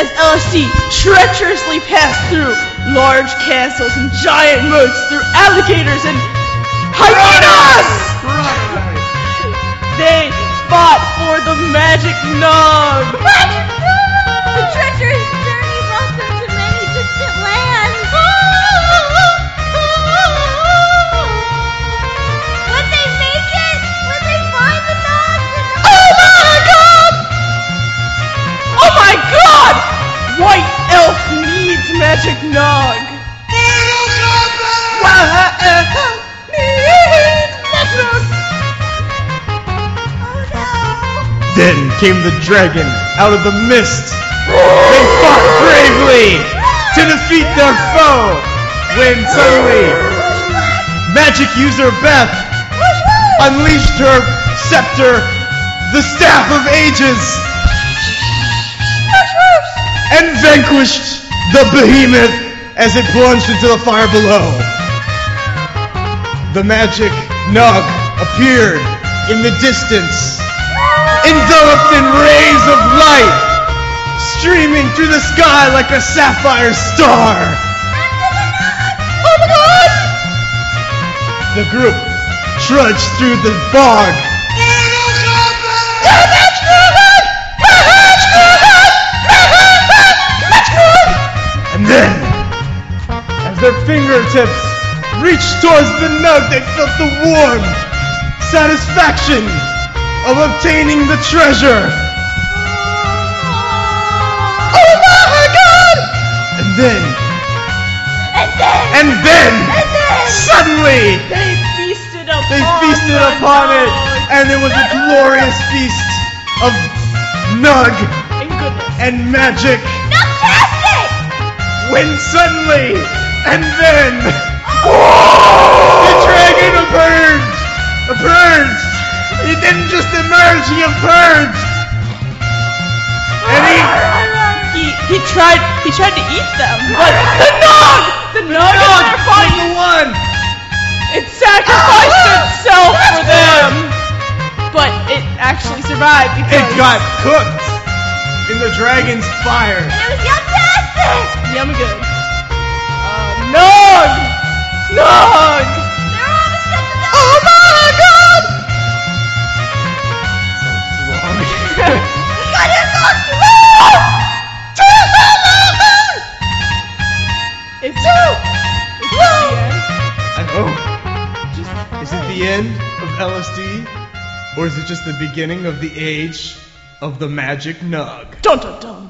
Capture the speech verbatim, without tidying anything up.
as L S D treacherously passed through large castles and giant moats, through alligators and hyenas! They fought for the magic nog. The treacherous journey brought them to many distant lands. Would they make it? Would they find the nog? Oh my god! Oh my god! White elf needs magic nog. White elf needs magic nog. Oh no! Then came the dragon out of the mist. They fought bravely to defeat their foe. When suddenly, magic user Beth unleashed her scepter, the Staff of Ages, and vanquished the behemoth as it plunged into the fire below. The magic nog appeared in the distance, enveloped in rays of light, streaming through the sky like a sapphire star. Oh my god! The group trudged through the bog. And then, as their fingertips reached towards the nog, they felt the warm satisfaction of obtaining the treasure. Oh my god! And then, And then, and then, and then, suddenly, They feasted upon they feasted the upon it, nog. and it was a glorious feast of nog And goodness. and magic. Nogtastic! When suddenly, and then, the dragon emerged! Emerged! He didn't just emerge, he emerged! And he... He he tried he tried to eat them, but the nog! The nog in their fight! the one! It sacrificed itself for them! But it actually survived because It got cooked in the dragon's fire. It was Nogtastic! yummy good. Uh, nog! Nog! They're almost at the nog! Oh my god! Got it lost! It's is it the end? I hope. Is it the end of L S D? Or is it just the beginning of the age of the magic nog? Dun dun dun!